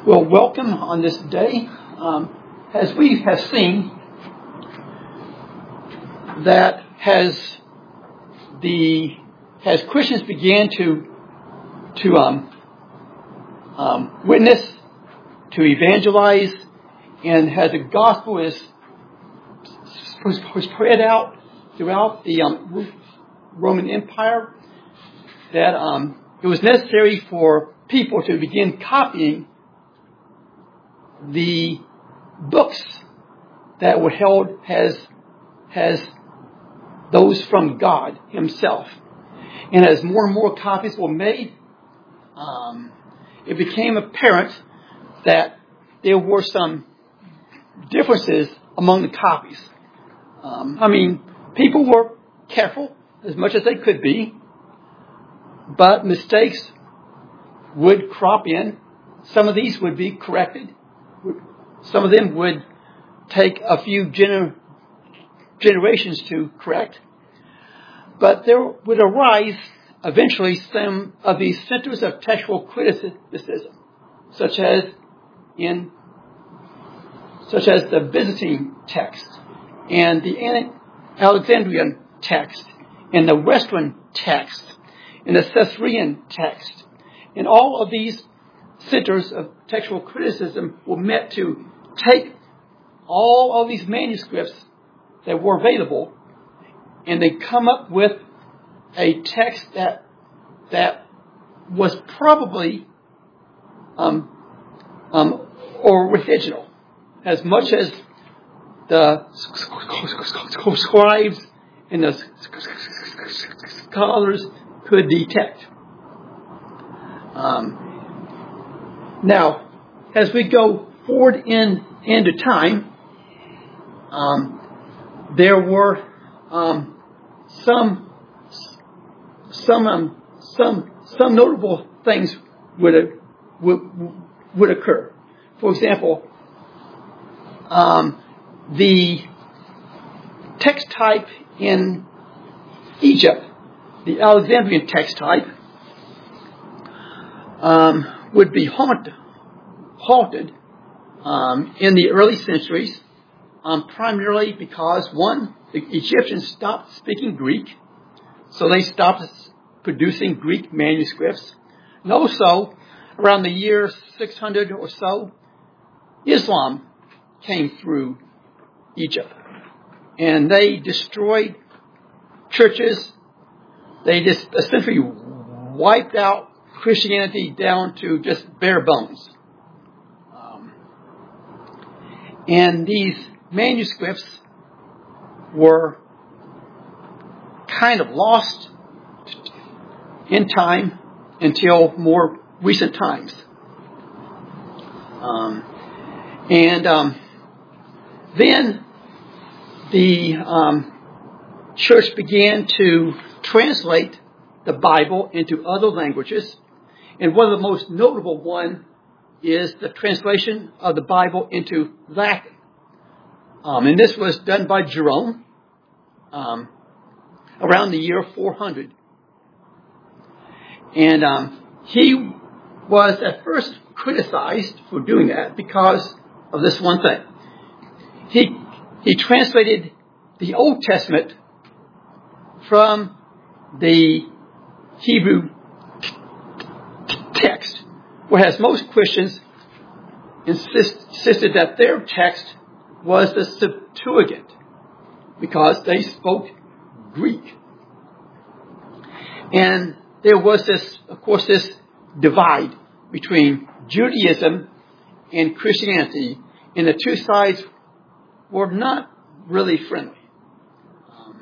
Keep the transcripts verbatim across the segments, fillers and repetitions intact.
Well, welcome on this day. Um, as we have seen, that has the as Christians began to to um, um, witness, to evangelize, and as the gospel is was spread out throughout the um, Roman Empire, that um, it was necessary for people to begin copying the books that were held as as those from God Himself. And as more and more copies were made, um, it became apparent that there were some differences among the copies. Um, I mean, people were careful as much as they could be, but mistakes would crop in. Some of these would be corrected. Some of them would take a few gener- generations to correct. But there would arise eventually some of these centers of textual criticism, such as in such as the Byzantine text and the Alexandrian text and the Western text and the Caesarean text. And all of these centers of textual criticism were meant to take all of these manuscripts that were available and they come up with a text that that was probably um, um, original, as much as the scribes and the scholars could detect. Um, now, as we go forward in into time, um, there were um, some some um, some some notable things would would would occur. For example, um, the text type in Egypt, the Alexandrian text type, um, would be haunted, halted um, in the early centuries, um, primarily because, one, the Egyptians stopped speaking Greek, so they stopped producing Greek manuscripts. And also, around the year six hundred or so, Islam came through Egypt. And they destroyed churches. They just essentially wiped out Christianity down to just bare bones. Um, and these manuscripts were kind of lost in time until more recent times. Um, and um, then the um, church began to translate the Bible into other languages. And one of the most notable one is the translation of the Bible into Latin. Um, and this was done by Jerome um, around the year four hundred. And um, he was at first criticized for doing that because of this one thing. He he translated the Old Testament from the Hebrew text, whereas most Christians insist, insisted that their text was the Septuagint because they spoke Greek. And there was this, of course, this divide between Judaism and Christianity, and the two sides were not really friendly. Um,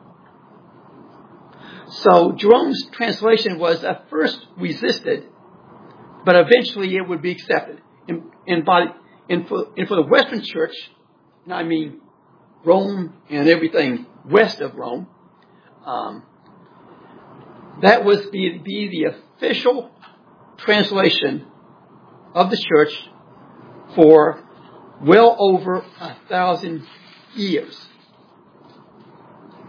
so Jerome's translation was at first resisted, but eventually it would be accepted. And, and, by, and, for, and for the Western Church, and I mean Rome and everything west of Rome, um, that was be, be the official translation of the church for well over a thousand years.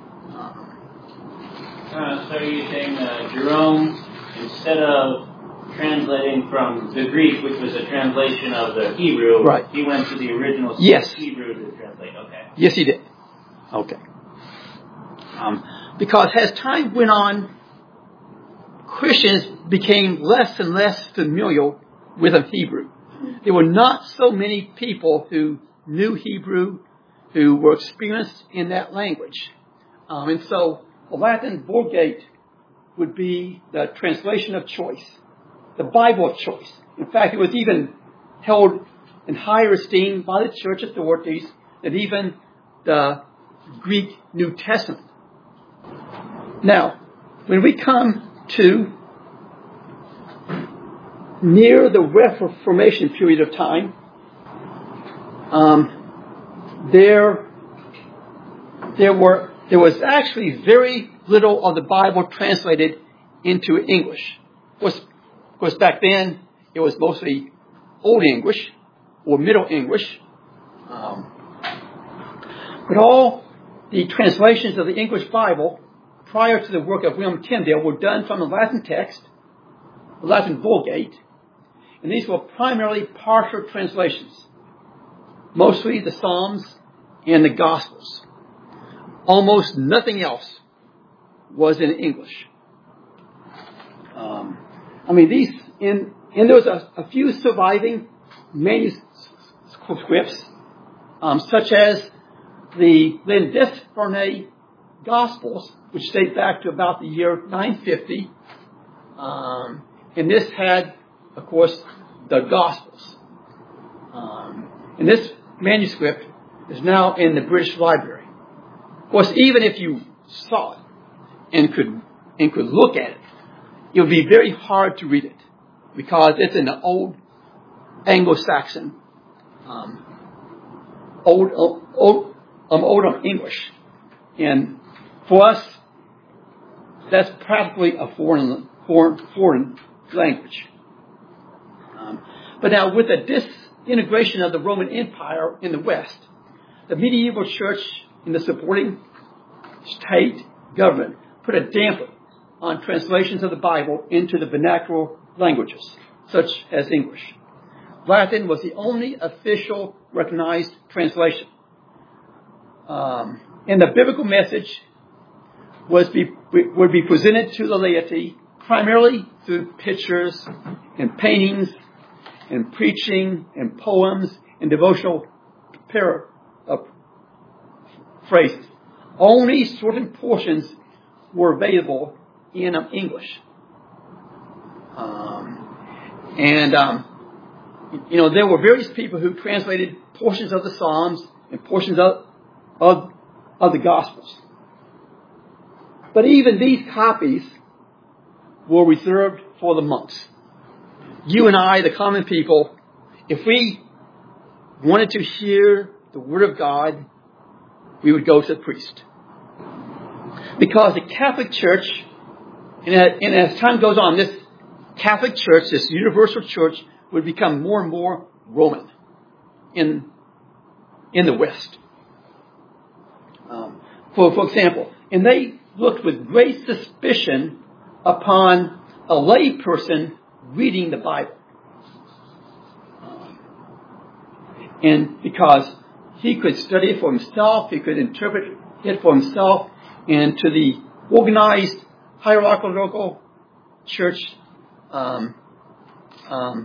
Uh, so you're saying uh, Jerome, instead of translating from the Greek, which was a translation of the Hebrew. Right. He went to the original yes. Hebrew to translate. Okay. Yes, he did. Okay. Um, because as time went on, Christians became less and less familiar with Hebrew. There were not so many people who knew Hebrew, who were experienced in that language. Um, and so the Latin Vulgate would be the translation of choice, the Bible of choice. In fact, it was even held in higher esteem by the church authorities than even the Greek New Testament. Now, when we come to near the Reformation period of time, um, there, there were there was actually very little of the Bible translated into English. Of course, of course, back then it was mostly Old English or Middle English, um, but all the translations of the English Bible prior to the work of William Tyndale were done from the Latin text, the Latin Vulgate, and these were primarily partial translations, mostly the Psalms and the Gospels. Almost nothing else was in English. Um, I mean, these, in, and there was a, a few surviving manuscripts, um, such as the Lindisfarne Gospels, which date back to about the year nine fifty. Um, and this had, of course, the Gospels. Um, and this manuscript is now in the British Library. Of course, even if you saw it and could and could look at it, it would be very hard to read it because it's in the old Anglo-Saxon, um, old old um, old English, and for us, that's practically a foreign foreign foreign language. Um, but now, with the disintegration of the Roman Empire in the West, the medieval church in the supporting state government put a damper on translations of the Bible into the vernacular languages, such as English. Latin was the only official recognized translation. Um, and the biblical message was be, would be presented to the laity primarily through pictures and paintings and preaching and poems and devotional para, uh, phrases. Only certain portions were available in um, English. Um, and, um, you know, there were various people who translated portions of the Psalms and portions of, of, of the Gospels. But even these copies were reserved for the monks. You and I, the common people, if we wanted to hear the Word of God, we would go to the priest. Because the Catholic Church, and as time goes on, this Catholic Church, this universal church, would become more and more Roman in, in the West. Um, for, for example, and they looked with great suspicion upon a lay person reading the Bible. Um, and because he could study it for himself, he could interpret it for himself, and to the organized hierarchical church, um, um,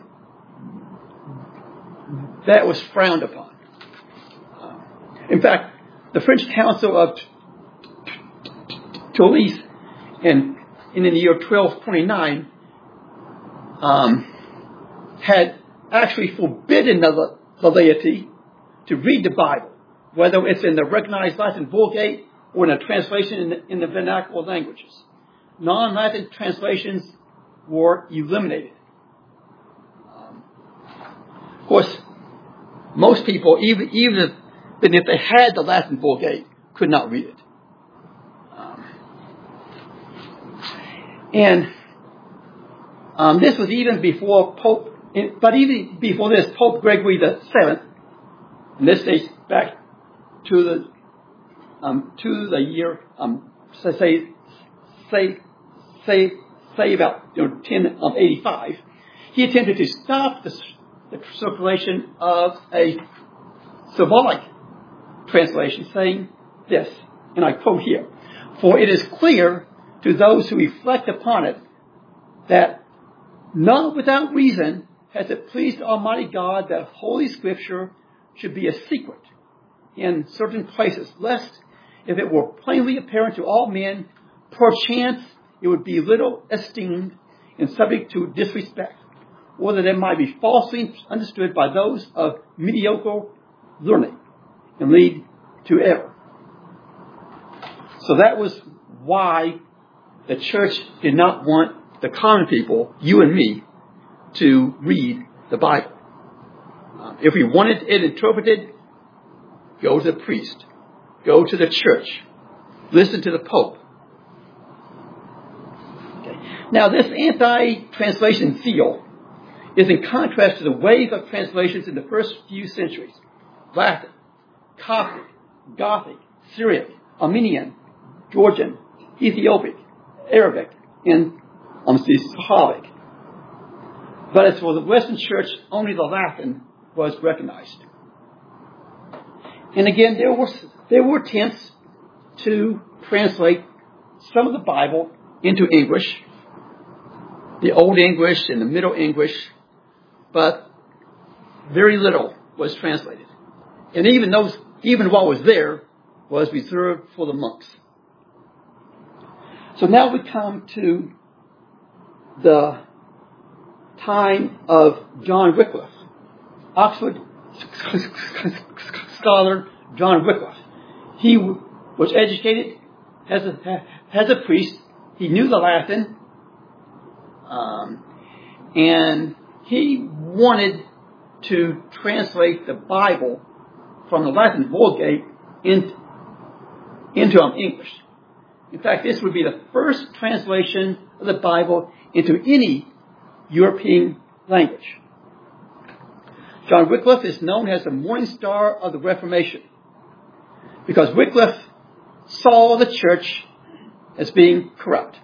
that was frowned upon. Uh, in fact, the French Council of Toulouse in, in the year twelve twenty-nine um, had actually forbidden the, the laity to read the Bible, whether it's in the recognized Latin Vulgate or in a translation in the, in the vernacular languages. Non-Latin translations were eliminated. Um, of course, most people, even, even if, even if they had the Latin Vulgate, could not read it. Um, and um, this was even before Pope, but even before this, Pope Gregory the Seventh, and this dates back to the um, to the year um, say say say say about you know ten of eighty five. he attempted to stop the, the circulation of a symbolic translation saying this, and I quote here, "For it is clear to those who reflect upon it that not without reason has it pleased Almighty God that Holy Scripture should be a secret in certain places, lest if it were plainly apparent to all men, perchance it would be little esteemed and subject to disrespect, or that it might be falsely understood by those of mediocre learning and lead to error." So that was why the church did not want the common people, you and me, to read the Bible. Uh, if we wanted it interpreted, go to the priest, go to the church, listen to the Pope. Okay. Now, this anti-translation zeal is in contrast to the wave of translations in the first few centuries: Latin, Coptic, Gothic, Syriac, Armenian, Georgian, Ethiopic, Arabic, and obviously Slavic. But as for the Western Church, only the Latin was recognized. And again, there were there were attempts to translate some of the Bible into English, the Old English and the Middle English, but very little was translated. And even those, even what was there was reserved for the monks. So now we come to the time of John Wycliffe, Oxford scholar John Wycliffe. He was educated as a, as a priest. He knew the Latin, um, and he wanted to translate the Bible from the Latin Vulgate in, into English. In fact, this would be the first translation of the Bible into any European language. John Wycliffe is known as the morning star of the Reformation because Wycliffe saw the church as being corrupt.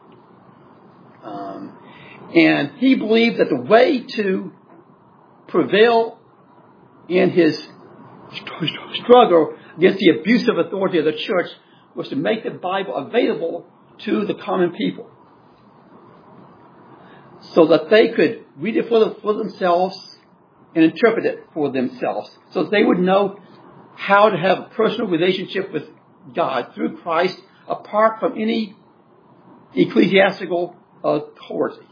Um, and he believed that the way to prevail in his struggle against the abusive authority of the church was to make the Bible available to the common people so that they could read it for, the, for themselves and interpret it for themselves, so that they would know how to have a personal relationship with God through Christ apart from any ecclesiastical authority.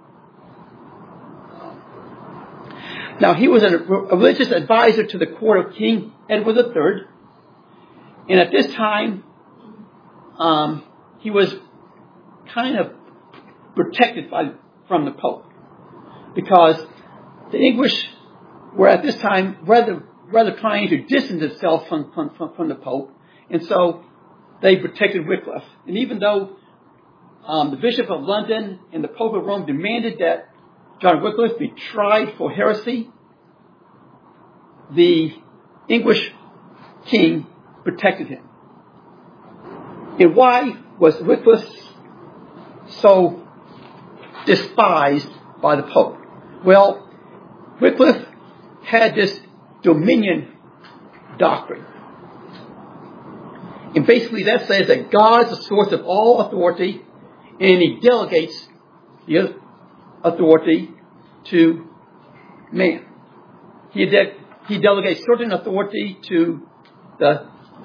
Now, he was a religious advisor to the court of King Edward the Third, and at this time, um, he was kind of protected by, from the Pope, because the English were at this time rather rather trying to distance themselves from, from, from the Pope, and so they protected Wycliffe. And even though um, the Bishop of London and the Pope of Rome demanded that John Wycliffe be tried for heresy, the English king protected him. And why was Wycliffe so despised by the Pope? Well, Wycliffe had this dominion doctrine. And basically that says that God is the source of all authority, and he delegates the authority to man. He, de- he delegates certain authority to the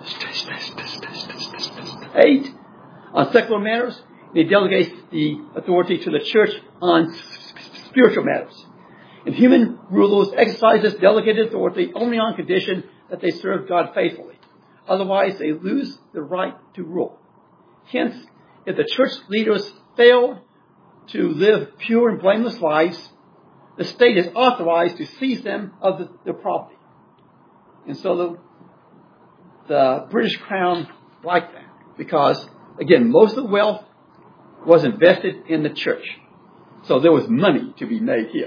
state on secular matters, and he delegates the authority to the church on spiritual matters. And human rulers exercise this delegated authority only on condition that they serve God faithfully. Otherwise, they lose the right to rule. Hence, if the church leaders failed to live pure and blameless lives, the state is authorized to seize them of the, their property. And so the, the British Crown liked that because, again, most of the wealth was invested in the church. So there was money to be made here.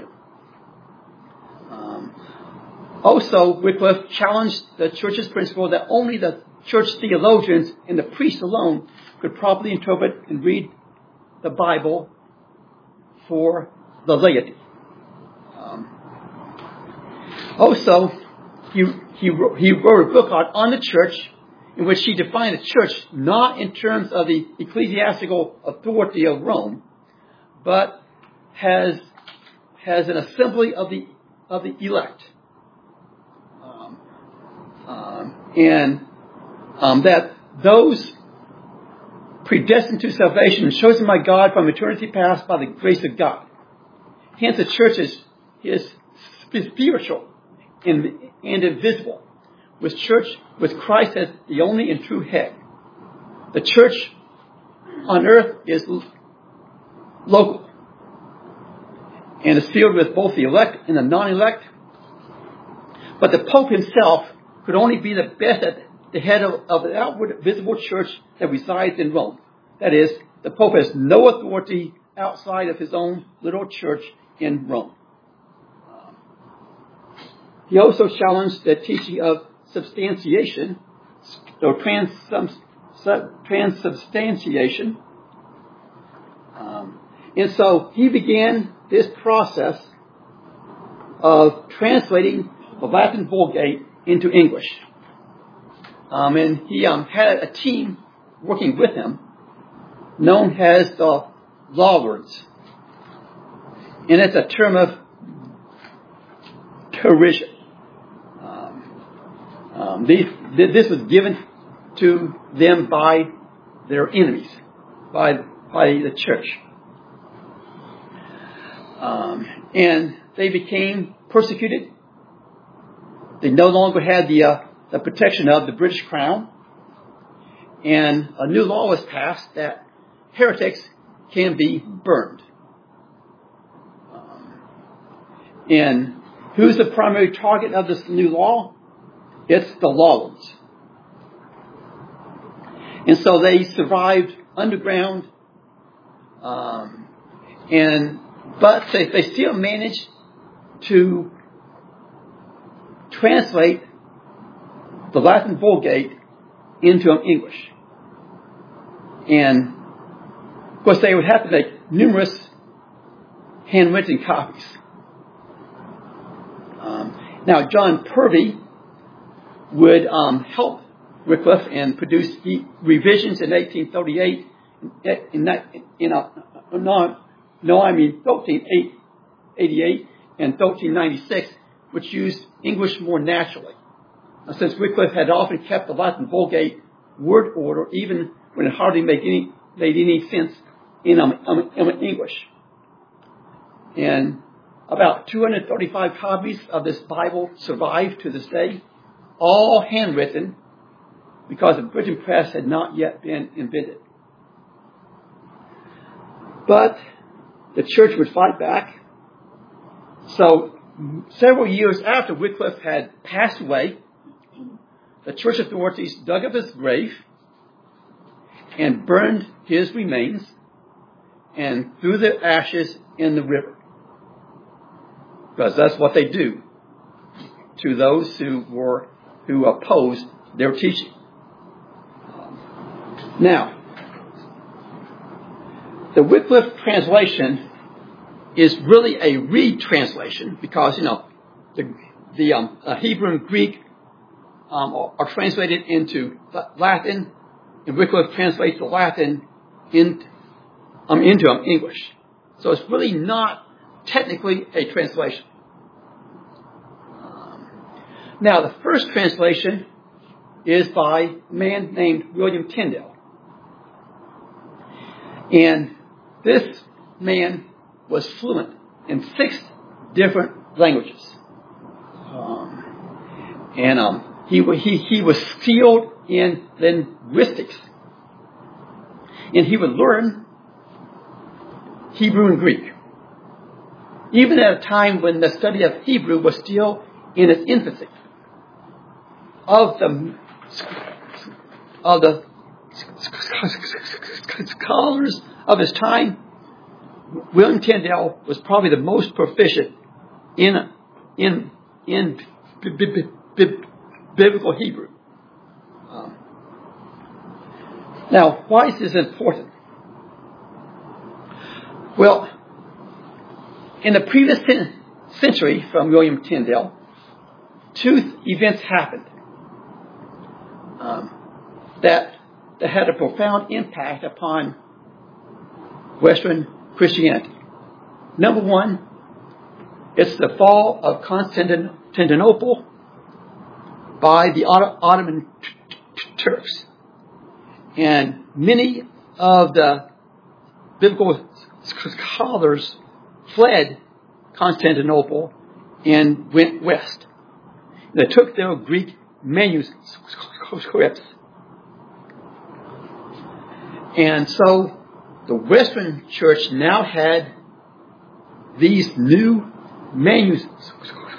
Um, also, Wycliffe challenged the church's principle that only the church theologians and the priests alone could properly interpret and read the Bible for the laity. Also, he, he, wrote, he wrote a book on, on the church in which he defined the church not in terms of the ecclesiastical authority of Rome, but has, has an assembly of the, of the elect. Um, um, and um, that those predestined to salvation and chosen by God from eternity past by the grace of God. Hence the church is, is spiritual and, and invisible, with church, with Christ as the only and true head. The church on earth is local and is filled with both the elect and the non-elect. But the Pope himself could only be the best at the head of, of the outward visible church that resides in Rome. That is, the Pope has no authority outside of his own little church in Rome. He also challenged the teaching of substantiation, or trans, transubstantiation. Um, and so he began this process of translating the Latin Vulgate into English. Um, and he um, had a team working with him known as the Lollards. And it's a term of derision. Um, um, these, this was given to them by their enemies, by, by the church. Um, and they became persecuted. They no longer had the, uh, the protection of the British Crown. And a new law was passed that heretics can be burned. Um, and who's the primary target of this new law? It's the Lollards. And so they survived underground, um, and but they, they still managed to translate the Latin Vulgate into English. And of course, they would have to make numerous handwritten copies. Um, now, John Purvey would um, help Wycliffe and produce the revisions in eighteen thirty-eight. In that, in a, no, no, I mean thirteen eighty-eight and thirteen ninety-six, which used English more naturally. Now, since Wycliffe had often kept the Latin Vulgate word order, even when it hardly made any made any sense in um, um, um, English. And about two hundred thirty-five copies of this Bible survive to this day, all handwritten, because the printing press had not yet been invented. But the church would fight back. So several years after Wycliffe had passed away, the church authorities dug up his grave and burned his remains and threw the ashes in the river. Because that's what they do to those who were who opposed their teaching. Now, the Wycliffe translation is really a retranslation because, you know, the, the um, uh, Hebrew and Greek um, are, are translated into Latin, and Wycliffe translates the Latin in, um, into um, English. So it's really not technically a translation. Um, now, the first translation is by a man named William Tyndale. And this man was fluent in six different languages. Um, and um, he, he, he was skilled in linguistics. And he would learn Hebrew and Greek, even at a time when the study of Hebrew was still in its infancy. Of the, of the scholars of his time, William Tyndale was probably the most proficient in in in b- b- b- biblical Hebrew. Um, now, why is this important? Well, in the previous century from William Tyndale, two events happened um, that, that had a profound impact upon Western Christianity. Number one, it's the fall of Constantinople by the Ottoman Turks. And many of the biblical scholars fled Constantinople and went west. They took their Greek manuscripts. And so the Western Church now had these new manuscripts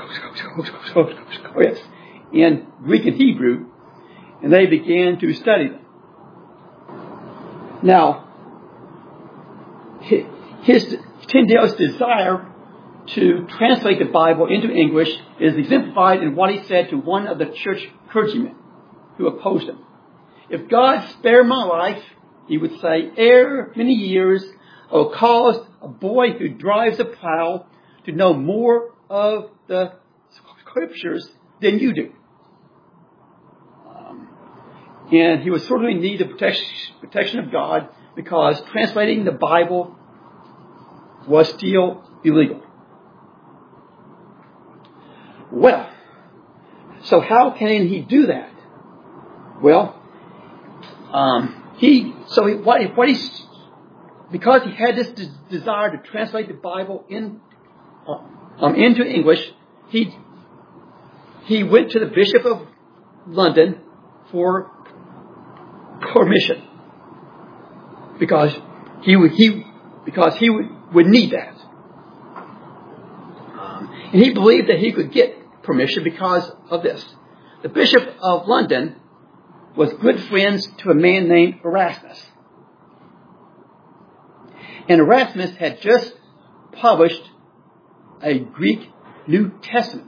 in Greek and Hebrew, and they began to study them. Now, his Tyndale's desire to translate the Bible into English is exemplified in what he said to one of the church clergymen who opposed him. If God spare my life, he would say, ere many years I will cause a boy who drives a plow to know more of the scriptures than you do. Um, and he was sorely in need of protection, protection of God because translating the Bible was still illegal. Well, so how can he do that? Well, um, he so he, what, what he's because he had this de- desire to translate the Bible in uh, um, into English, he he went to the Bishop of London for permission because he would he because he would, would need that, um, and he believed that he could get permission because of this. The Bishop of London was good friends to a man named Erasmus. And Erasmus had just published a Greek New Testament.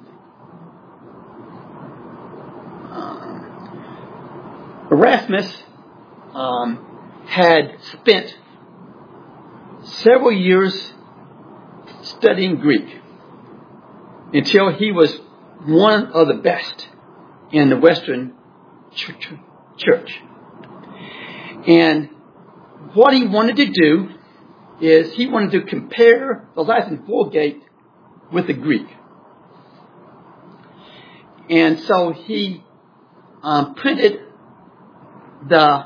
Um, Erasmus um, had spent several years studying Greek until he was one of the best in the Western church. And what he wanted to do is he wanted to compare the Latin Vulgate with the Greek. And so he um, printed the,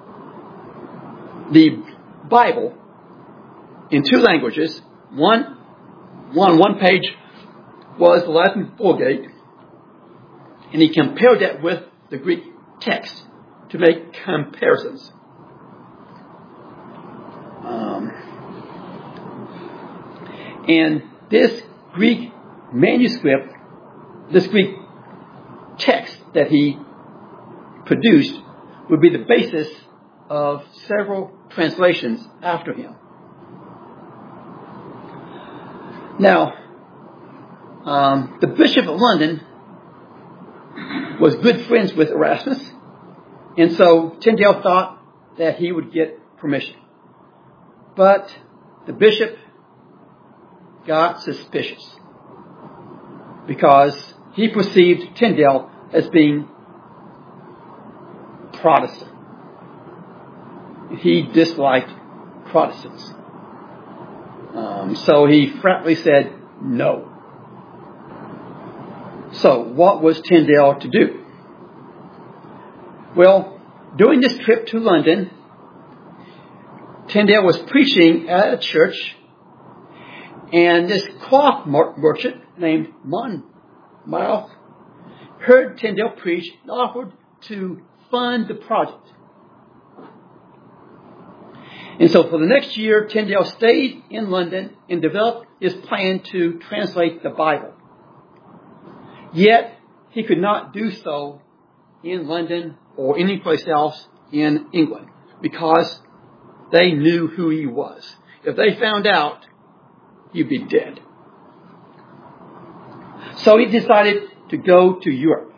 the Bible in two languages. One, one, one page was the Latin Vulgate, and he compared that with the Greek text to make comparisons. Um, and this Greek manuscript, this Greek text that he produced, would be the basis of several translations after him. Now, um, the Bishop of London was good friends with Erasmus, and so Tyndale thought that he would get permission. But the bishop got suspicious because he perceived Tyndale as being Protestant. He disliked Protestants. Um, so he flatly said no. So what was Tyndale to do? Well, during this trip to London, Tyndale was preaching at a church, and this cloth merchant named Monmouth heard Tyndale preach and offered to fund the project. And so for the next year, Tyndale stayed in London and developed his plan to translate the Bible. Yet, he could not do so in London or any place else in England because they knew who he was. If they found out, he'd be dead. So he decided to go to Europe.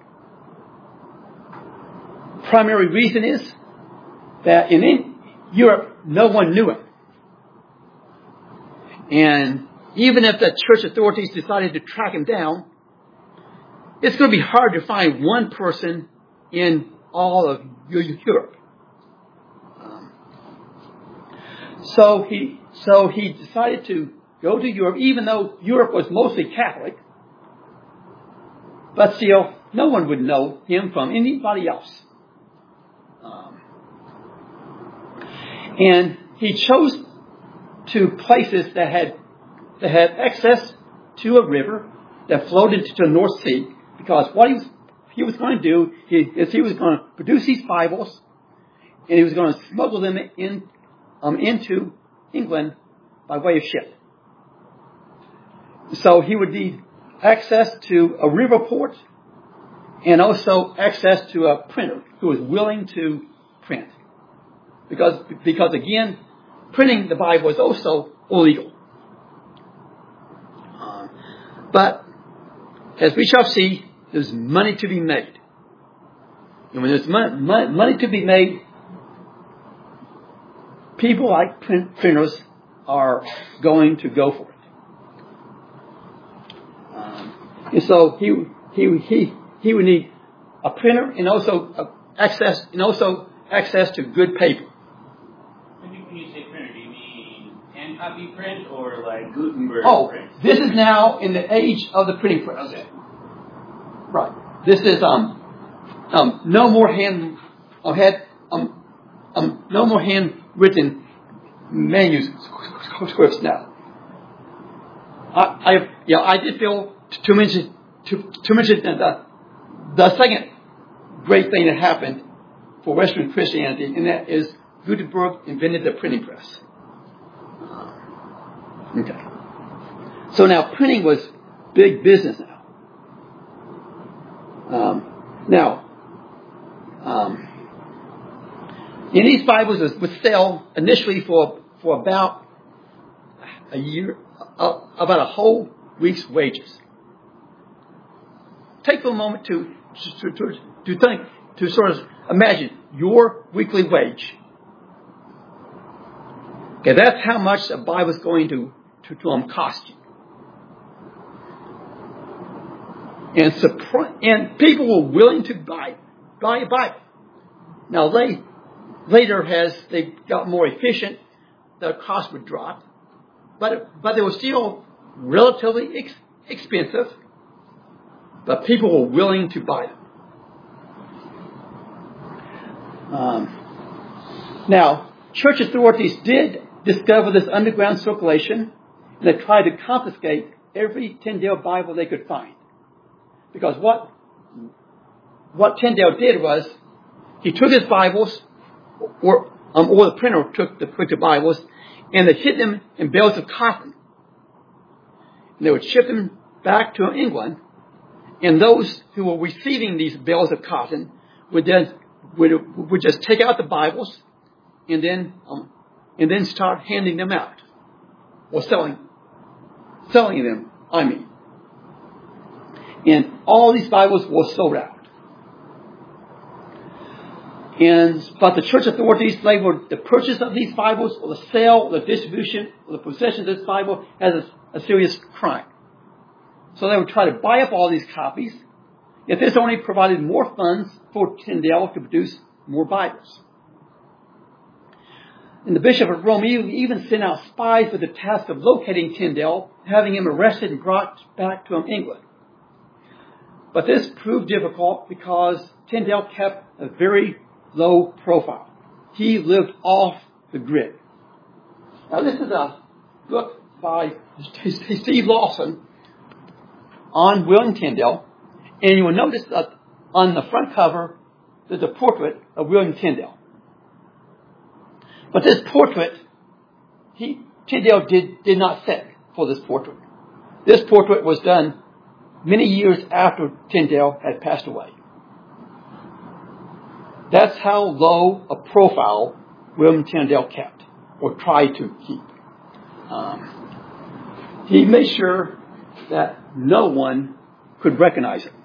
Primary reason is that in Europe, no one knew him. And even if the church authorities decided to track him down, it's going to be hard to find one person in all of Europe. Um, so he so he decided to go to Europe, even though Europe was mostly Catholic. But still, no one would know him from anybody else. Um, and he chose to places that had that had access to a river that flowed into the North Sea, because what he was, he was going to do he, is he was going to produce these Bibles, and he was going to smuggle them in um, into England by way of ship. So he would need access to a river port and also access to a printer who was willing to print. Because, because again, printing the Bible was also illegal. Uh, but, as we shall see, there's money to be made. And when there's money, money to be made, people like print, printers are going to go for it. Um, and so he he he he would need a printer and also uh, access and also access to good paper. When you, when you say printer, do you mean hand copy print or like Gutenberg oh, print? This is now in the age of the printing press. Okay. Right. This is um um no more hand um, had um um no more handwritten manuscripts now. I, I yeah I did feel to mention to to mention the the second great thing that happened for Western Christianity, and that is Gutenberg invented the printing press. Okay. So now printing was big business now. Um, now, um, in these Bibles would sell initially for for about a year, uh, about a whole week's wages. Take a moment to to, to to think, to sort of imagine your weekly wage. Okay, that's how much a Bible is going to to, to um, cost you. And surpri- and people were willing to buy buy a Bible. Now, they, later, as they got more efficient, the cost would drop, but but they were still relatively ex- expensive. But people were willing to buy them. Um, now, church authorities did discover this underground circulation, and they tried to confiscate every Tyndale Bible they could find. Because what what Tyndale did was, he took his Bibles, or um, or the printer took the printed Bibles, and they hid them in bales of cotton. And they would ship them back to England, and those who were receiving these bales of cotton would then would, would just take out the Bibles, and then um, and then start handing them out, or selling selling them. I mean. And all these Bibles were sold out. And, but the church authorities labeled the purchase of these Bibles, or the sale, or the distribution, or the possession of this Bible as a, a serious crime. So they would try to buy up all these copies, if this only provided more funds for Tyndale to produce more Bibles. And the Bishop of Rome even sent out spies with the task of locating Tyndale, having him arrested and brought back to England. But this proved difficult because Tyndale kept a very low profile. He lived off the grid. Now, this is a book by Steve Lawson on William Tyndale, and you will notice that on the front cover there's a portrait of William Tyndale. But this portrait, he Tyndale did, did not set for this portrait. This portrait was done many years after Tyndale had passed away. That's how low a profile William Tyndale kept, or tried to keep. Um, he made sure that no one could recognize him.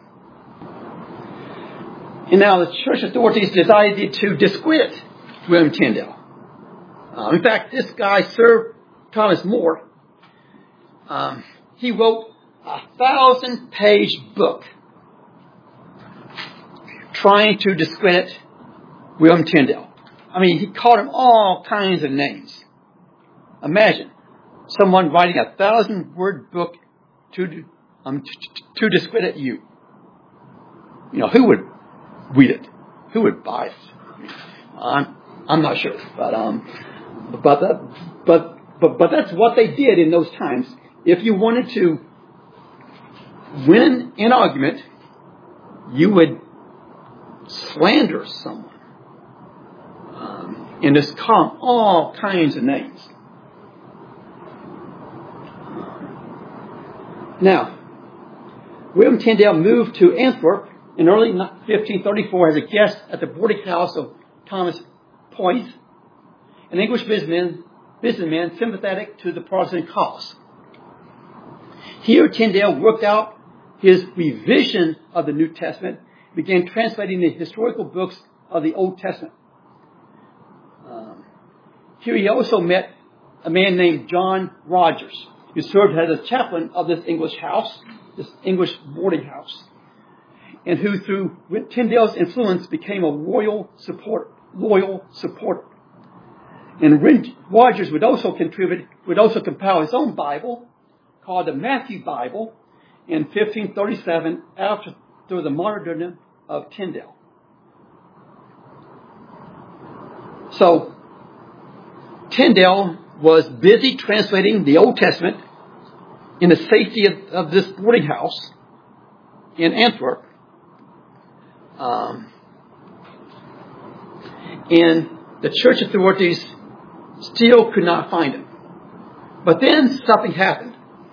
And now the church authorities decided to discredit William Tyndale. Uh, in fact, this guy, Sir Thomas More, um, he wrote a thousand-page book trying to discredit William Tyndale. I mean, he called him all kinds of names. Imagine someone writing a thousand-word book to um, to, to discredit you. You know, who would read it? Who would buy it? I'm I'm not sure, but um, but that, but but but that's what they did in those times. If you wanted to win an argument, you would slander someone um, and just call them all kinds of names. Now, William Tyndale moved to Antwerp in early fifteen thirty-four as a guest at the boarding house of Thomas Poyntz, an English businessman, businessman sympathetic to the Protestant cause. Here, Tyndale worked out his revision of the New Testament, began translating the historical books of the Old Testament. Um, here he also met a man named John Rogers, who served as a chaplain of this English house, this English boarding house, and who, through Tyndale's influence, became a loyal supporter. Loyal supporter. And Rogers would also contribute, would also compile his own Bible, called the Matthew Bible, in fifteen thirty-seven, after the martyrdom of Tyndale. So, Tyndale was busy translating the Old Testament in the safety of, of this boarding house in Antwerp. Um, and the church authorities still could not find him. But then something happened.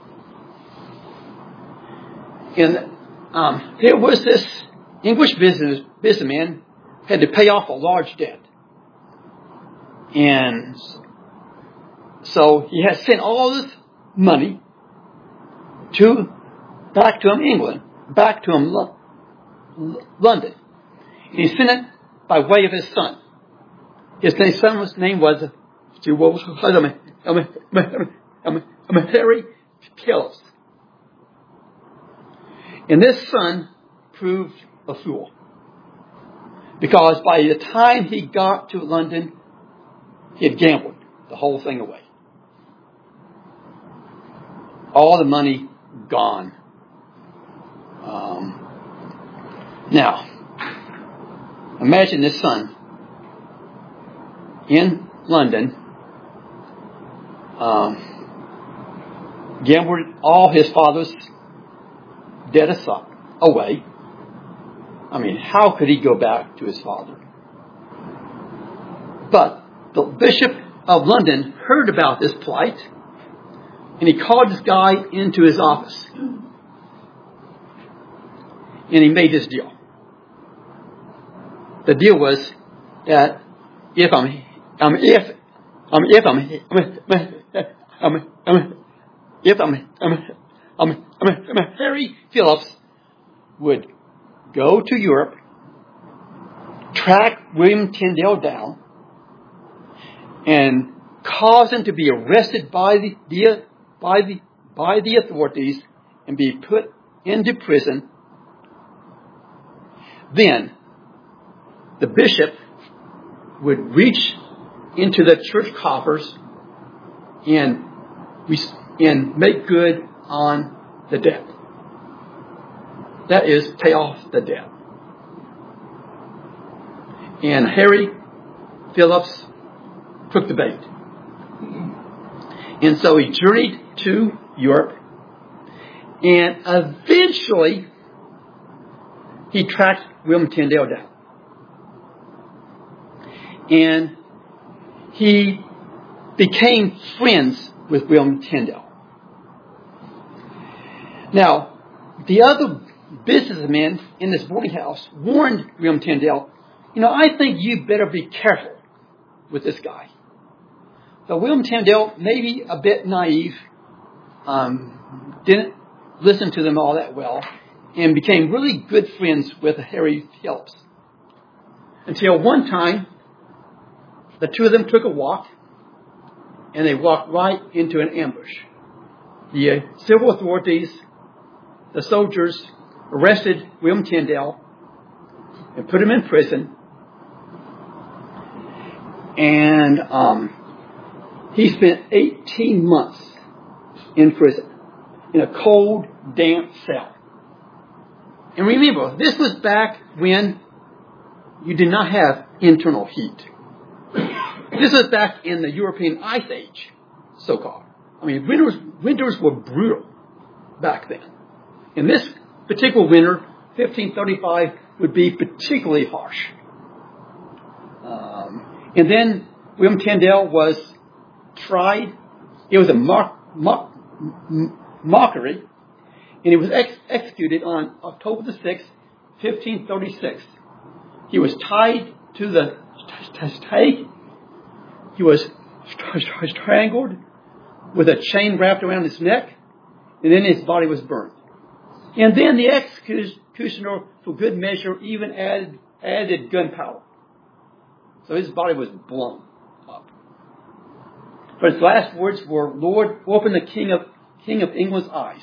And um, there was this English business businessman had to pay off a large debt. And so he had sent all this money to back to him, England, back to him, Lo- London. And he sent it by way of his son. His son's name was Harry Phillips. And this son proved a fool. Because by the time he got to London, he had gambled the whole thing away. All the money gone. Um, now, imagine this son in London, um, gambled all his father's debt aside, away. I mean, how could he go back to his father? But the Bishop of London heard about this plight, and he called this guy into his office. And he made this deal. The deal was that if I'm, um, if, um, if I'm, um, um, if I'm, um, um, um, Harry Phillips would go to Europe, track William Tyndale down, and cause him to be arrested by the, the by the by the authorities and be put into prison. Then the bishop would reach into the church coffers and and make good on the debt. That is, pay off the debt. And Harry Phillips took the bait. And so he journeyed to Europe, and eventually he tracked William Tyndale down. And he became friends with William Tyndale. Now, the other businessmen in this boarding house warned William Tyndale, you know, I think you better be careful with this guy. But William Tyndale, maybe a bit naive, um, didn't listen to them all that well, and became really good friends with Harry Phillips. Until one time, the two of them took a walk, and they walked right into an ambush. The uh, civil authorities, the soldiers, arrested William Tyndale, and put him in prison. And um, he spent eighteen months in prison in a cold, damp cell. And remember, this was back when you did not have internal heat. This was back in the European Ice Age, so-called. I mean, winters, winters were brutal back then. And this particular winter, fifteen thirty-five, would be particularly harsh. Um, and then William Tyndale was tried. It was a mock, mock, mockery. And he was ex- executed on October the sixth, fifteen thirty-six. He was tied to the stake. He was strangled with a chain wrapped around his neck, and then his body was burned. And then the executioner, for good measure, even added, added gunpowder. So his body was blown up. But his last words were, "Lord, open the King of, King of England's eyes."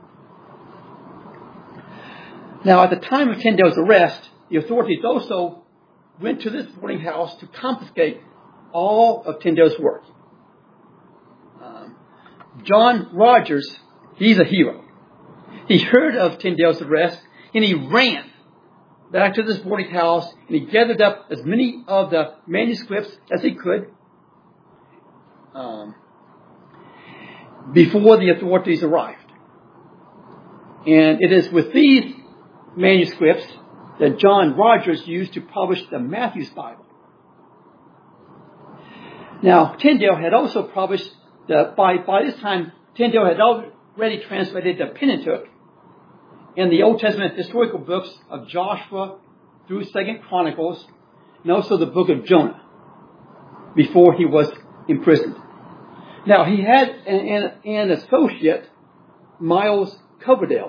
Now, at the time of Tyndale's arrest, the authorities also went to this boarding house to confiscate all of Tyndale's work. Um, John Rogers, he's a hero. He heard of Tyndale's arrest and he ran back to this boarding house and he gathered up as many of the manuscripts as he could um, before the authorities arrived. And it is with these manuscripts that John Rogers used to publish the Matthew's Bible. Now, Tyndale had also published, the, by, by this time, Tyndale had already translated the Pentateuch and the Old Testament historical books of Joshua through Second Chronicles, and also the book of Jonah, before he was imprisoned. Now, he had an, an, an associate, Miles Coverdale.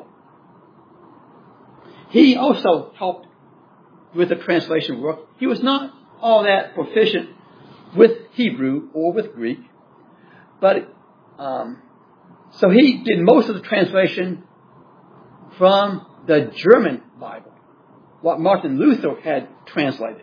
He also helped with the translation work. He was not all that proficient with Hebrew or with Greek, but um, so he did most of the translation from the German Bible, what Martin Luther had translated,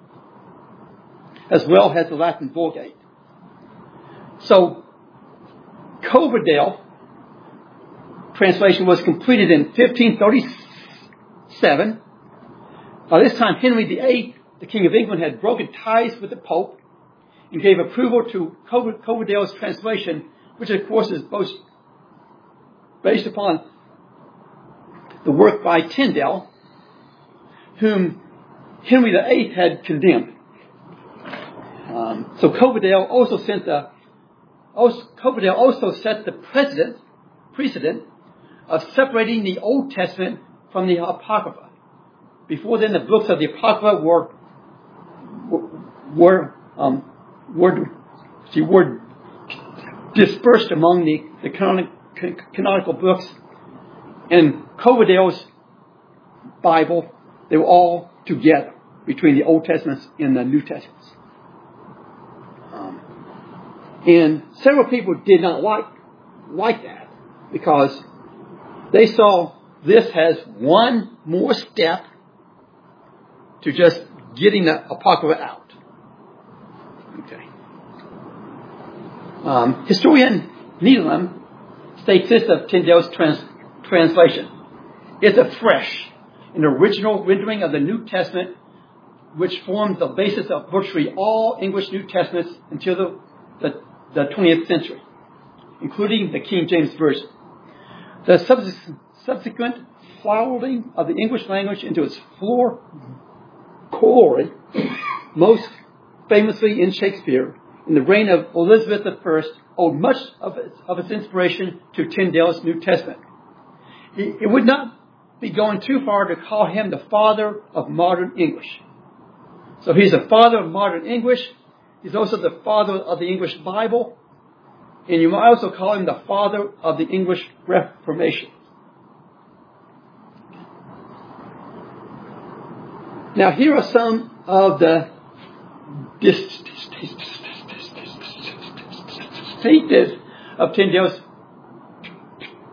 as well as the Latin Vulgate. So Coverdale translation was completed in fifteen thirty-seven. By this time, Henry the Eighth, the King of England, had broken ties with the Pope and gave approval to Coverdale's translation, which of course is both based upon the work by Tyndale, whom Henry the Eighth had condemned. Um, so Coverdale also sent the also, Coverdale also set the precedent precedent of separating the Old Testament from the Apocrypha. Before then, the books of the Apocrypha were were um, were, see, were dispersed among the, the canonic, canonical books. And Coverdale's Bible, they were all together between the Old Testaments and the New Testaments. Um, and several people did not like like that because they saw this as one more step to just getting the Apocrypha out. Okay. Um, historian Needham states this of Tyndale's trans- translation. It's a fresh and original rendering of the New Testament, which formed the basis of virtually all English New Testaments until the, the, the twentieth century, including the King James Version. The subs- subsequent flowering of the English language into its full glory, most famously in Shakespeare, in the reign of Elizabeth the First, owed much of its, of its inspiration to Tyndale's New Testament. It, it would not be going too far to call him the father of modern English. So he's the father of modern English. He's also the father of the English Bible. And you might also call him the father of the English Reformation. Now, here are some of the distinctives of Tyndale's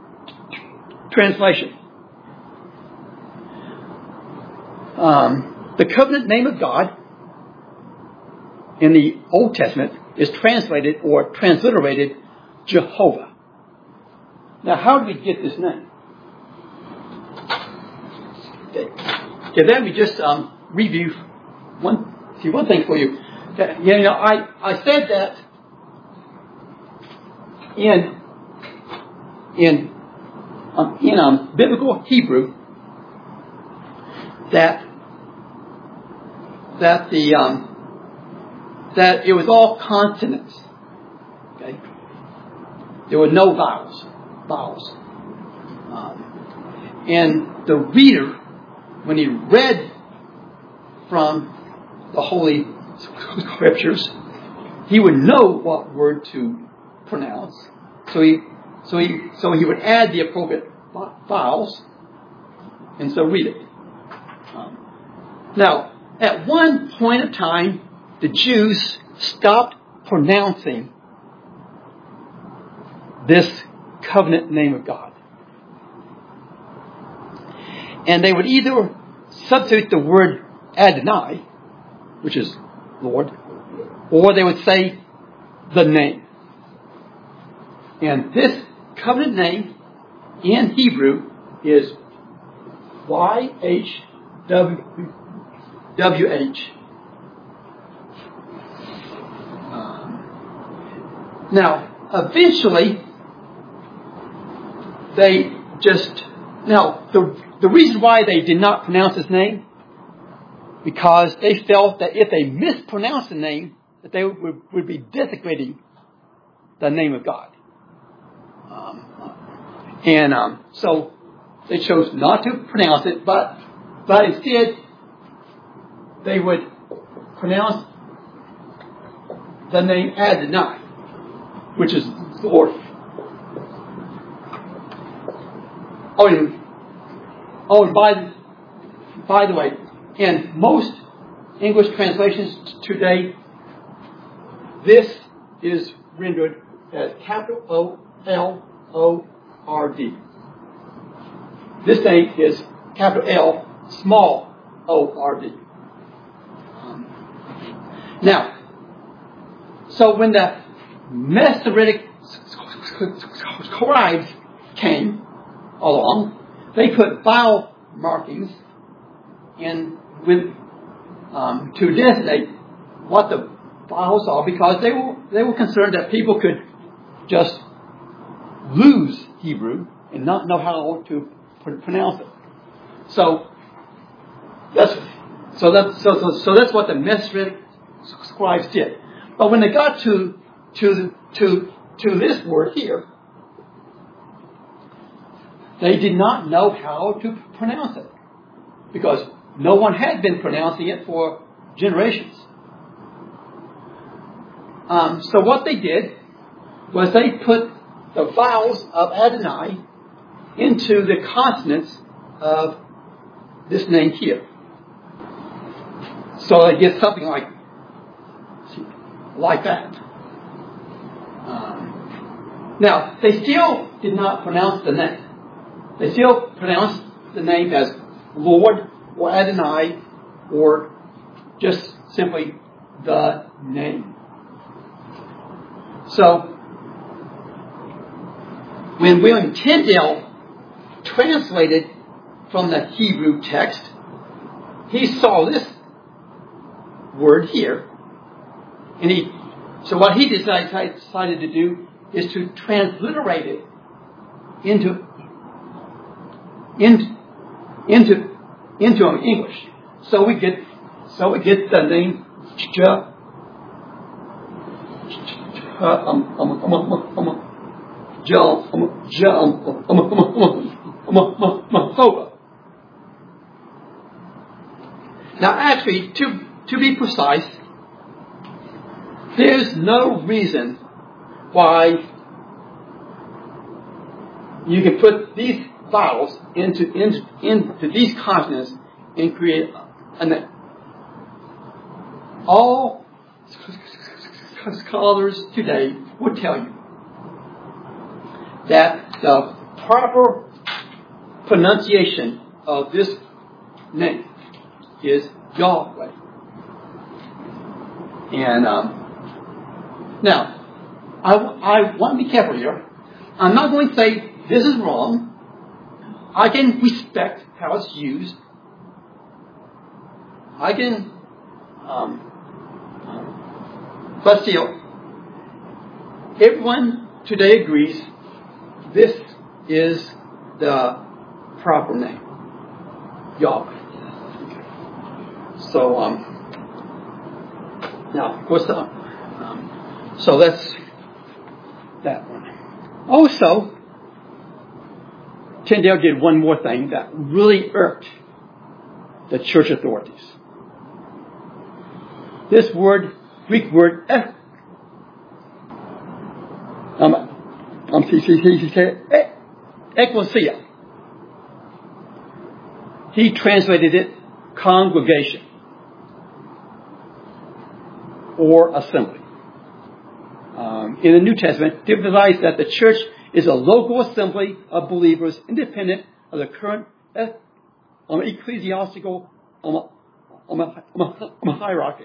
translation. Um, The covenant name of God in the Old Testament is translated or transliterated Jehovah. Now, how do we get this name? Okay, okay let me just um, review one, see one thing for you. That, you know, I, I said that in in um, in um, biblical Hebrew that that the um, that it was all consonants. Okay, there were no vowels. Vowels. Um, and the reader, when he read from the Holy Scriptures, he would know what word to pronounce. So he, so he, so he would add the appropriate vowels, and so read it. Um, now, at one point of time, the Jews stopped pronouncing this covenant name of God. And they would either substitute the word Adonai, which is Lord, or they would say the name. And this covenant name in Hebrew is Y H W H. Um, now, eventually, they just, now, the, the reason why they did not pronounce his name, because they felt that if they mispronounced the name, that they would, would be desecrating the name of God. Um, and um, so they chose not to pronounce it, but but instead they would pronounce the name Adonai, which is Lord. Oh, and, oh, and by by the way, in most English translations today, this is rendered as capital O L O R D. This name is capital L, small O R D. Um, now, so when the Masoretic scribes came along, they put vowel markings in with um, to designate what the vowels are, because they were they were concerned that people could just lose Hebrew and not know how to pronounce it. So that's so that's so so, so that's what the Masoretic scribes did. But when they got to to to to this word here, they did not know how to pronounce it, because no one had been pronouncing it for generations. Um, so what they did was they put the vowels of Adonai into the consonants of this name here. So they get something like like that. Um, now, they still did not pronounce the name. They still pronounced the name as Lord or Adonai, or just simply the name. So, when William Tyndale translated from the Hebrew text, he saw this word here, and he. So what he decided, decided to do is to transliterate it into into into into English. So we get so we get the name Jehovah. Now, actually, to to be precise, there's no reason why you can put these vowels into into, into these consonants and create a name. All scholars today would tell you that the proper pronunciation of this name is Yahweh. And um, now, I, I want to be careful here. I'm not going to say this is wrong. I can respect how it's used. I can, um, um, but still, everyone today agrees this is the proper name, Yahweh. So, um, now, of course, uh, um, so that's that one. Also, Tyndale did one more thing that really irked the church authorities. This word, Greek word, ek, um, um, ecclesia. He translated it congregation or assembly. Um, in the New Testament, it emphasizes that the church is a local assembly of believers independent of the current um, ecclesiastical um, um, um, hierarchy.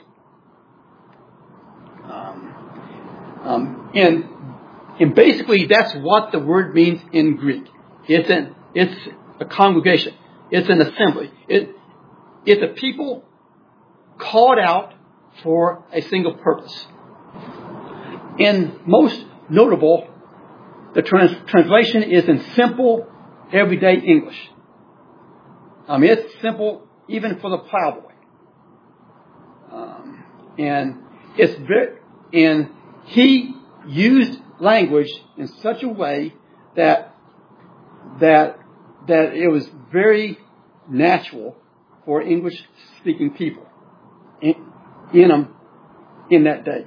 Um, um, and, and basically, that's what the word means in Greek. It's an it's a congregation. It's an assembly. It it's a people called out for a single purpose. And most notable, the trans- translation is in simple, everyday English. I mean, it's simple even for the plowboy. Um, and it's very, and he used language in such a way that that that it was very natural for English-speaking people in, in them in that day.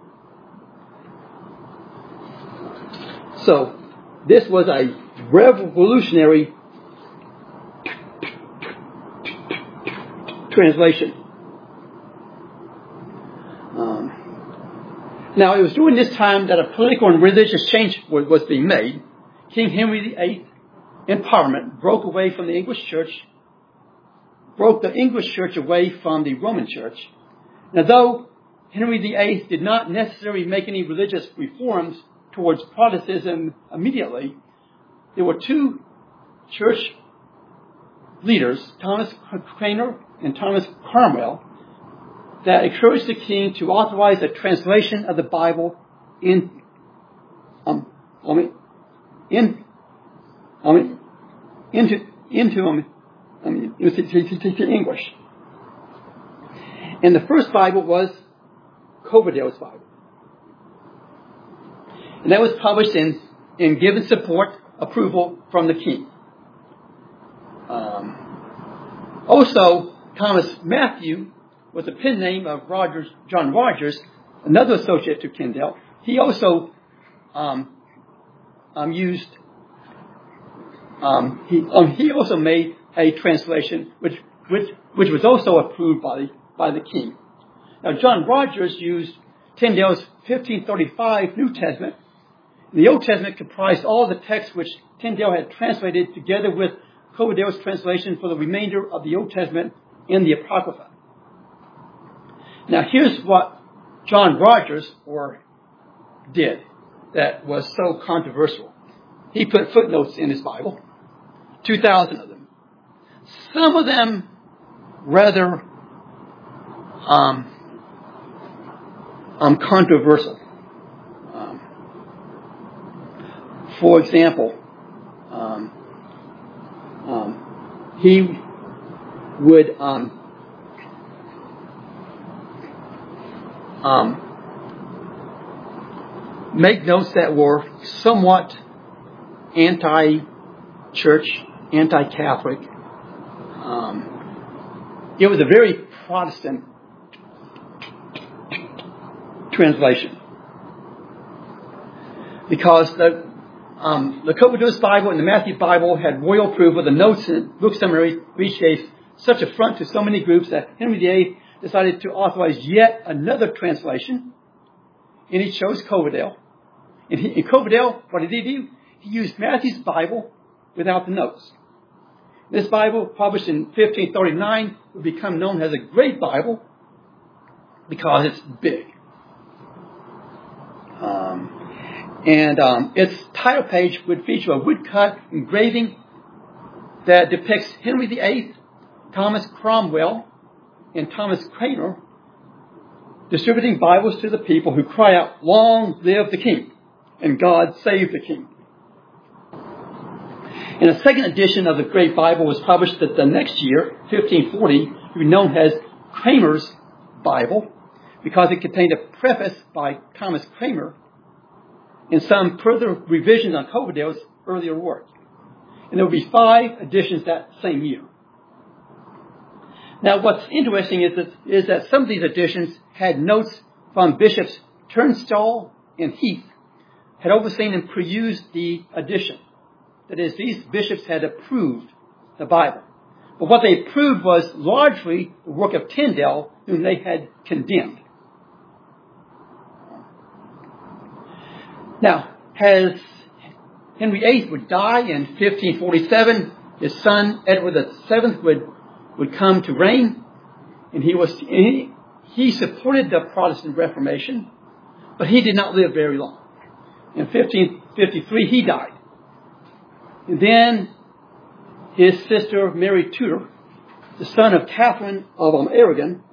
So, this was a revolutionary translation. Um, now, it was during this time that a political and religious change was, was being made. King Henry the Eighth, in Parliament, broke away from the English Church, broke the English Church away from the Roman Church. Now, though Henry the Eighth did not necessarily make any religious reforms towards Protestantism immediately, there were two church leaders, Thomas Cranmer and Thomas Cromwell, that encouraged the king to authorize a translation of the Bible in, um, I mean, in, I mean, into into um, I mean, into English. And the first Bible was Coverdale's Bible. And that was published and, and given support, approval from the king. Um, also, Thomas Matthew was a pen name of Rogers, John Rogers, another associate to Tyndale. He also um, um, used, um, he, um, he also made a translation which, which, which was also approved by the, by the king. Now, John Rogers used Tyndale's fifteen thirty-five New Testament. The Old Testament comprised all the texts which Tyndale had translated together with Coverdale's translation for the remainder of the Old Testament in the Apocrypha. Now, here's what John Rogers or did that was so controversial. He put footnotes in his Bible, two thousand of them. Some of them rather um, um, controversial. Um, for example, um, um, he would um, um, make notes that were somewhat anti-church, anti-Catholic. Um, it was a very Protestant translation, because the um, the Coverdale's Bible and the Matthew Bible had royal approval. The notes and book summaries each gave such affront to so many groups that Henry the Eighth decided to authorize yet another translation, and he chose Coverdale. And, he, and Coverdale, what did he do? He used Matthew's Bible without the notes. This Bible, published in fifteen thirty-nine, would become known as a Great Bible because it's big. Um, and um, its title page would feature a woodcut engraving that depicts Henry the Eighth, Thomas Cromwell, and Thomas Cranmer distributing Bibles to the people who cry out, "Long live the King," and "God save the King." And a second edition of the Great Bible was published the next year, fifteen forty, to be known as Cranmer's Bible, because it contained a preface by Thomas Cranmer and some further revisions on Coverdale's earlier work. And there will be five editions that same year. Now, what's interesting is that, is that some of these editions had notes from Bishops Turnstall and Heath, had overseen and perused the edition. That is, these bishops had approved the Bible. But what they approved was largely the work of Tyndale, whom they had condemned. Now, as Henry the Eighth would die in fifteen forty-seven, his son Edward the Seventh would, would come to reign, and he was he, he supported the Protestant Reformation, but he did not live very long. In fifteen fifty-three, he died. And then his sister Mary Tudor, the son of Catherine of um, Aragon,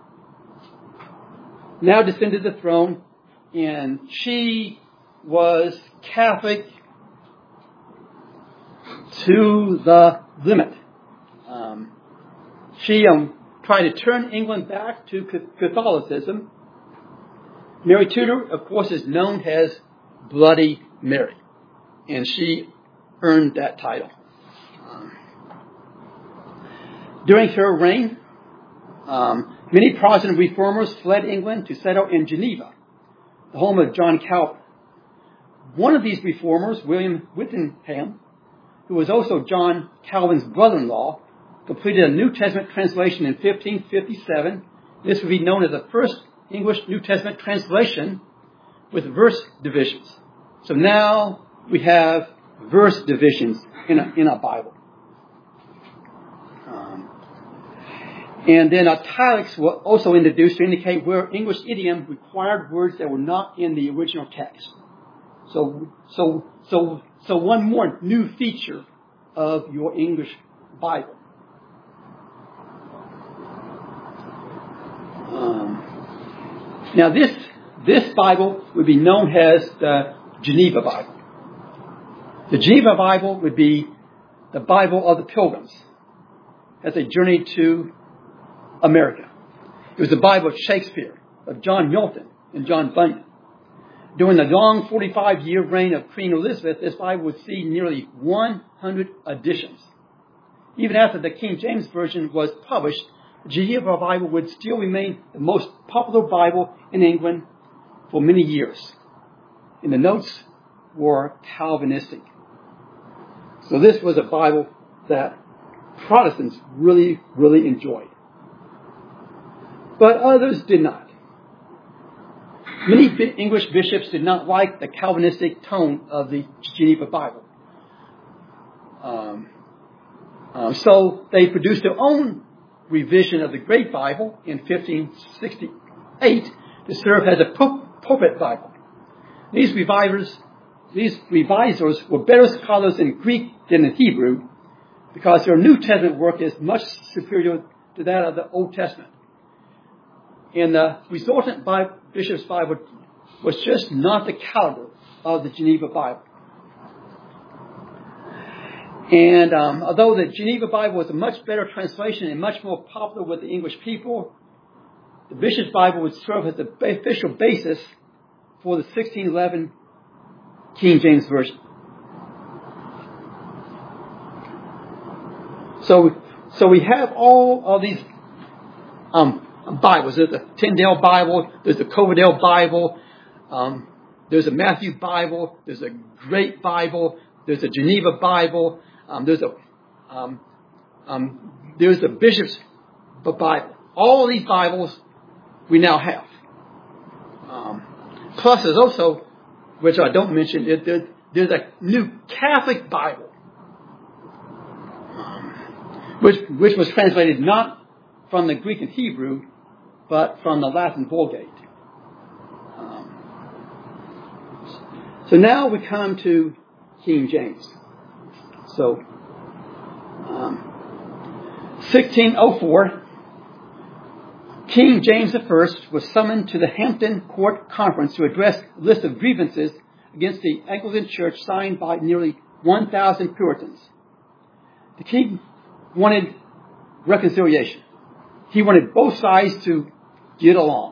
now descended the throne, and she was Catholic to the limit. Um, she um, tried to turn England back to Catholicism. Mary Tudor, of course, is known as Bloody Mary, and she earned that title. Um, during her reign, um, many Protestant reformers fled England to settle in Geneva, the home of John Calvin. One of these reformers, William Whittingham, who was also John Calvin's brother-in-law, completed a New Testament translation in fifteen fifty-seven. This would be known as the first English New Testament translation with verse divisions. So now we have verse divisions in a, in a Bible. Um, and then italics were also introduced to indicate where English idiom required words that were not in the original text. So, so, so, so one more new feature of your English Bible. Um, now this, this Bible would be known as the Geneva Bible. The Geneva Bible would be the Bible of the Pilgrims as they journeyed to America. It was the Bible of Shakespeare, of John Milton, and John Bunyan. During the long forty-five year reign of Queen Elizabeth, this Bible would see nearly one hundred editions. Even after the King James Version was published, the Geneva Bible would still remain the most popular Bible in England for many years. And the notes were Calvinistic. So this was a Bible that Protestants really, really enjoyed. But others did not. Many English bishops did not like the Calvinistic tone of the Geneva Bible. Um, um, so they produced their own revision of the Great Bible in fifteen sixty-eight to serve as a pulpit Bible. These revisers, these revisers were better scholars in Greek than in Hebrew because their New Testament work is much superior to that of the Old Testament. And the resultant Bible, Bishop's Bible was just not the caliber of the Geneva Bible. And um, although the Geneva Bible was a much better translation and much more popular with the English people, the Bishop's Bible would serve as the official basis for the sixteen eleven King James Version. So, so we have all of these um, Bibles. There's the Tyndale Bible. There's the Coverdale Bible. Um, there's a Matthew Bible. There's a Great Bible. There's a Geneva Bible. Um, there's a um, um, there's the Bishop's Bible. All of these Bibles we now have. Um, plus, there's also, which I don't mention, it, there, there's a new Catholic Bible. Um, which, which was translated not from the Greek and Hebrew, but from the Latin Vulgate. Um, so now we come to King James. So, um, sixteen oh four, King James the First was summoned to the Hampton Court Conference to address a list of grievances against the Anglican Church signed by nearly one thousand Puritans. The king wanted reconciliation. He wanted both sides to get along.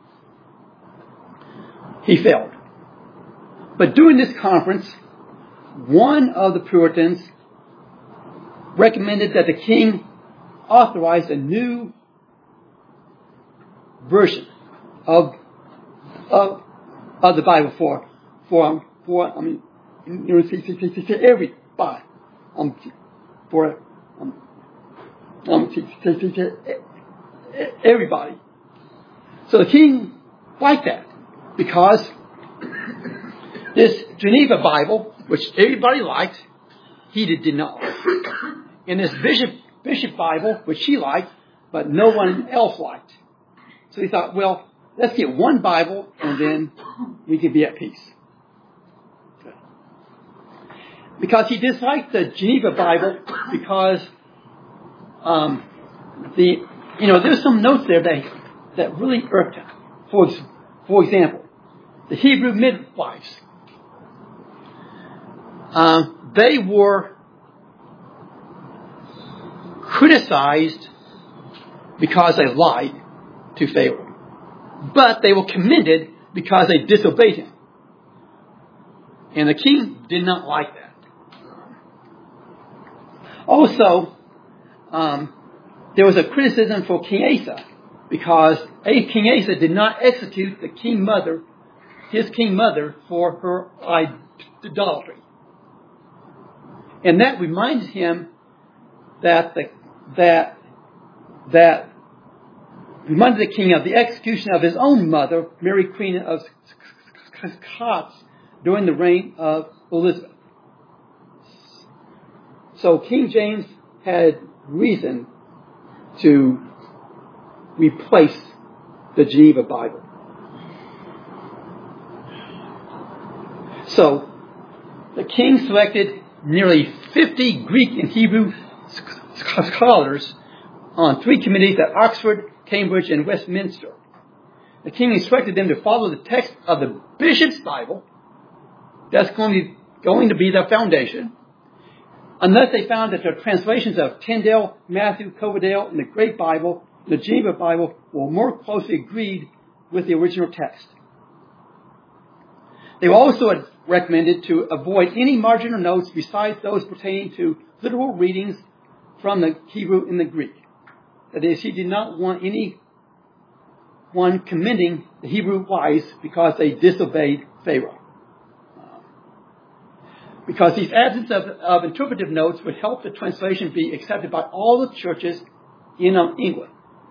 He failed. But during this conference, one of the Puritans recommended that the king authorize a new version of of, of the Bible for for for I mean everybody um for um, um everybody. So the king liked that because this Geneva Bible, which everybody liked, he did, did not like. And this Bishop Bishop Bible, which he liked, but no one else liked. So he thought, well, let's get one Bible and then we can be at peace. Because he disliked the Geneva Bible because um, the you know there's some notes there that that really irked him. For for example, the Hebrew midwives. Um, they were criticized because they lied to Pharaoh. But they were commended because they disobeyed him. And the king did not like that. Also, um, there was a criticism for King Asa because King Asa did not execute the king mother, his king mother, for her idolatry. And that reminded him that the, that that reminded the king of the execution of his own mother, Mary Queen of Scots, during the reign of Elizabeth. So King James had reason to replace the Geneva Bible. So the king selected nearly fifty Greek and Hebrew scholars on three committees at Oxford, Cambridge, and Westminster. The king instructed them to follow the text of the Bishop's Bible. That's going to be, going to be the foundation. Unless they found that the translations of Tyndale, Matthew, Coverdale, and the Great Bible, the Geneva Bible, were more closely agreed with the original text. They were also recommended to avoid any marginal notes besides those pertaining to literal readings from the Hebrew and the Greek. That is, he did not want anyone commending the Hebrew wise because they disobeyed Pharaoh. Because these absence of, of interpretive notes would help the translation be accepted by all the churches in um, England.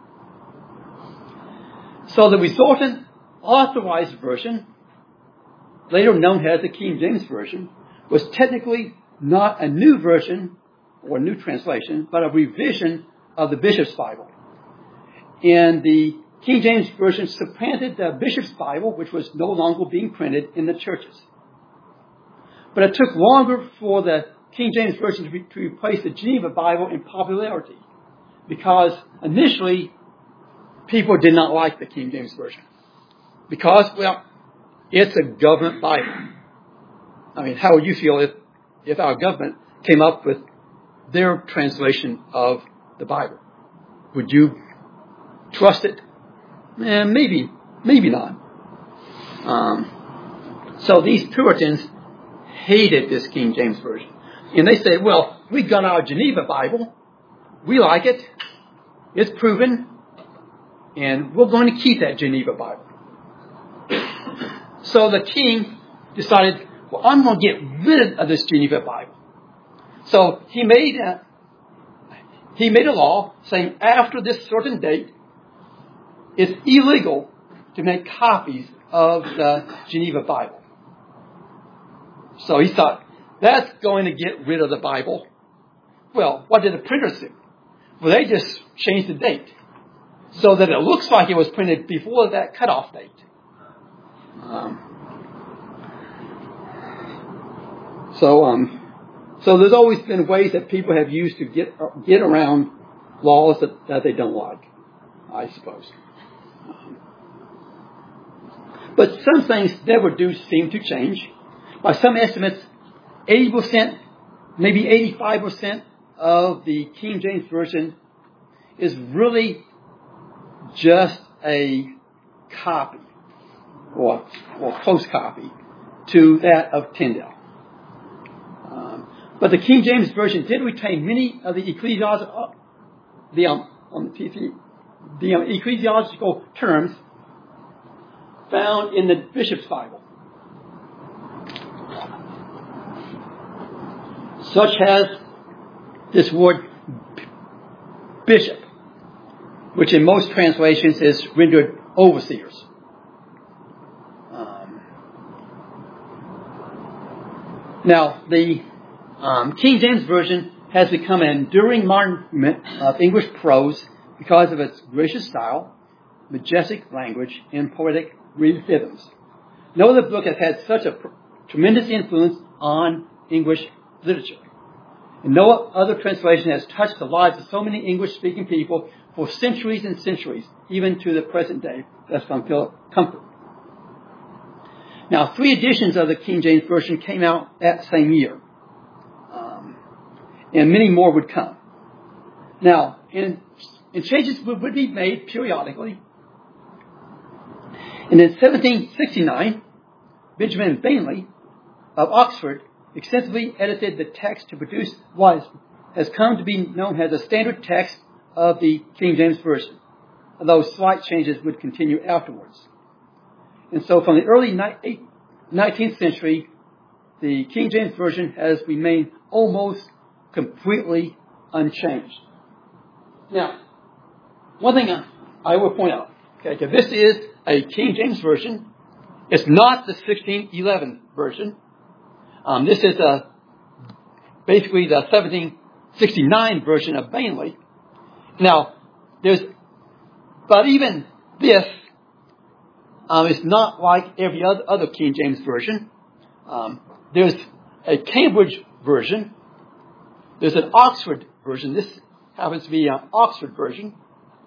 So the resultant authorized version, later known as the King James Version, was technically not a new version or a new translation, but a revision of the Bishop's Bible. And the King James Version supplanted the Bishop's Bible, which was no longer being printed in the churches. But it took longer for the King James Version to, be, to replace the Geneva Bible in popularity, because initially people did not like the King James Version. Because, well, it's a government Bible. I mean, how would you feel if, if our government came up with their translation of the Bible? Would you trust it? Eh, maybe, maybe not. Um, so these Puritans hated this King James Version. And they said, well, we got our Geneva Bible. We like it. It's proven. And we're going to keep that Geneva Bible. So the king decided, well, I'm going to get rid of this Geneva Bible. So he made a, he made a law saying after this certain date, it's illegal to make copies of the Geneva Bible. So he thought, that's going to get rid of the Bible. Well, what did the printers do? Well, they just changed the date so that it looks like it was printed before that cutoff date. Um, so, um, so there's always been ways that people have used to get get around laws that, that they don't like, I suppose. Um, but some things never do seem to change. By some estimates, eighty percent, maybe eighty-five percent of the King James Version is really just a copy, or, or close copy, to that of Tyndale. Um, but the King James Version did retain many of the ecclesiastical, the, um, um, the, the um, ecclesiastical terms found in the Bishop's Bible, such as this word bishop, which in most translations is rendered overseers. Um, now, the um, King James Version has become an enduring monument of English prose because of its gracious style, majestic language, and poetic rhythms. No other book has had such a pr- tremendous influence on English literature. And no other translation has touched the lives of so many English-speaking people for centuries and centuries, even to the present day. That's from Philip Comfort. Now, three editions of the King James Version came out that same year. Um, and many more would come. Now, and, and changes would, would be made periodically. And in seventeen sixty-nine, Benjamin Bainley of Oxford extensively edited the text to produce what has come to be known as the standard text of the King James Version, although slight changes would continue afterwards. And so from the early nineteenth century, the King James Version has remained almost completely unchanged. Now, one thing I will point out, okay, so this is a King James Version. It's not the sixteen eleven version. Um, this is a, basically the seventeen sixty-nine version of Bainley. Now, there's, but even this um, is not like every other, other King James Version. Um, there's a Cambridge version. There's an Oxford version. This happens to be an Oxford version.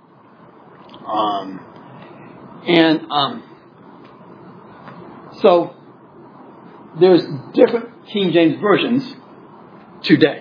Um, and um, so there's different King James versions today.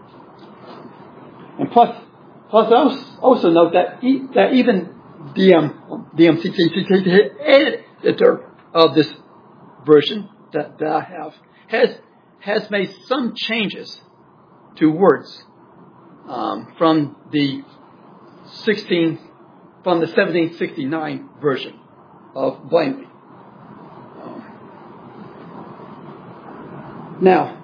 And plus, plus also note that e- that even the um, the um, editor of this version that, that I have has has made some changes to words um, from the sixteen from the seventeen sixty-nine version of Bainley. Now,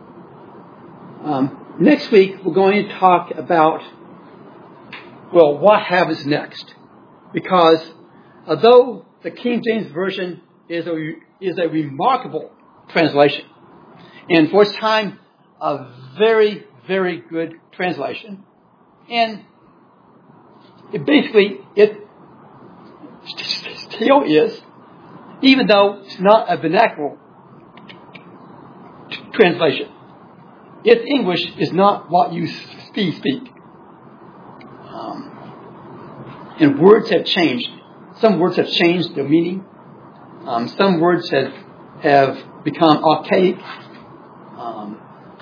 um, next week we're going to talk about, well, what happens next. Because although the King James Version is a, is a remarkable translation, and for its time, a very, very good translation, and it basically, it still is, even though it's not a vernacular translation. Its English is not what you speak. Um, and words have changed. Some words have changed their meaning. Um, some words have have become archaic. Um,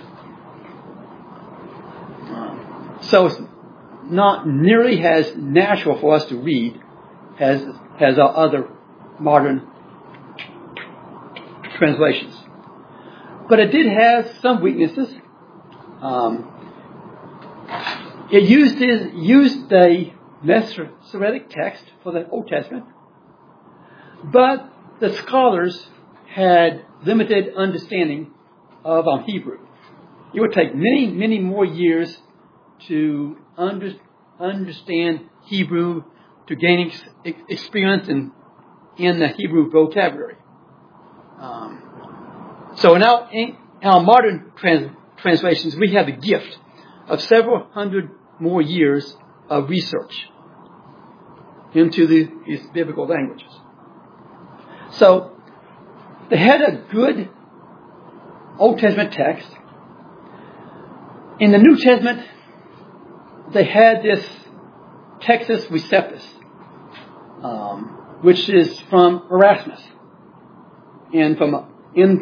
um, so it's not nearly as natural for us to read as as our other modern translations. But it did have some weaknesses. Um, it used his, used the Masoretic text for the Old Testament, but the scholars had limited understanding of um, Hebrew. It would take many, many more years to under, understand Hebrew, to gain ex- experience in, in the Hebrew vocabulary. Um, So in our, in our modern trans, translations, we have the gift of several hundred more years of research into the, these biblical languages. So they had a good Old Testament text. In the New Testament, they had this Textus Receptus, um, which is from Erasmus, and from in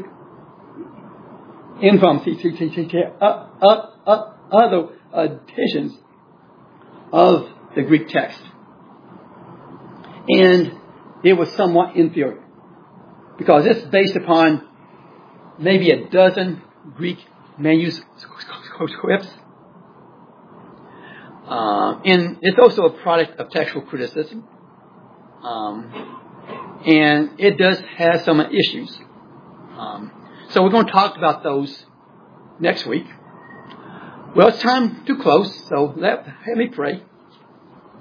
in from uh, uh, uh, other editions of the Greek text, and it was somewhat inferior because it's based upon maybe a dozen Greek manuscripts, uh, and it's also a product of textual criticism, um, and it does have some issues. Um, so we're going to talk about those next week. Well, it's time to close, so let, let me pray.